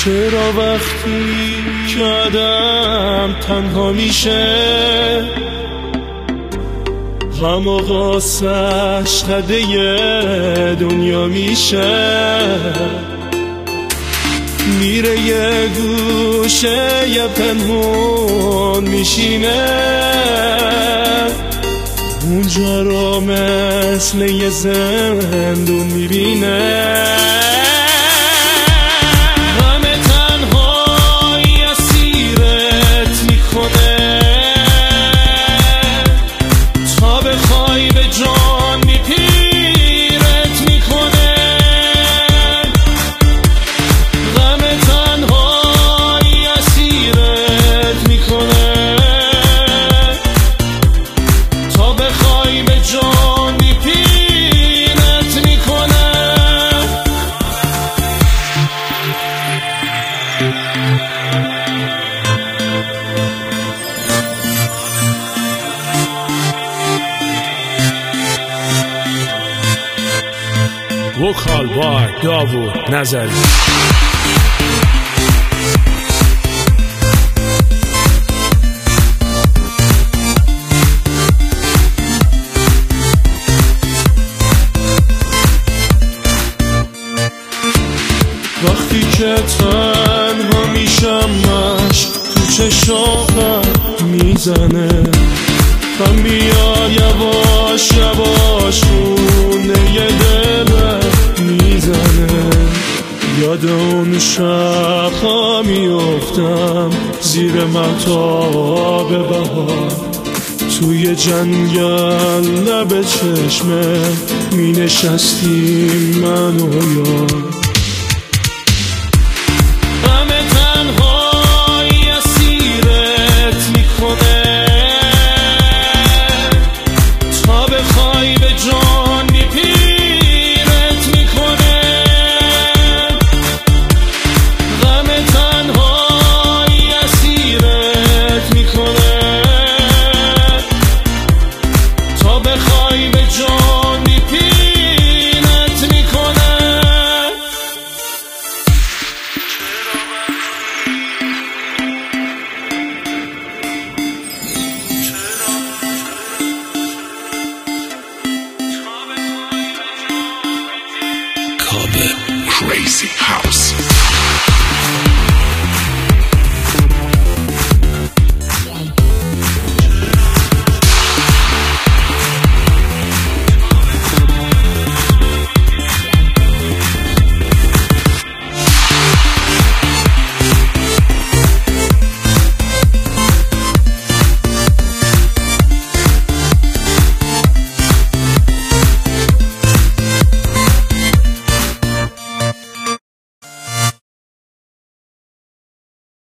چرا وقتی که آدم تنها میشه غم و غصه‌اش قده دنیا میشه؟ میره یه گوشه یه پنهون میشینه، اونجا رو مثل یه زندون میبینه. وکال بار داوود نظری. وقتی که تنها میشم مشک تو چشامم میزنه، غم میاد یواش یواش خونه یه دلم میزنه. یاد اون شبها میافتم زیر مهتاب بهار، توی جنگل لب چشمه می نشستیم من و یار. Crazy House.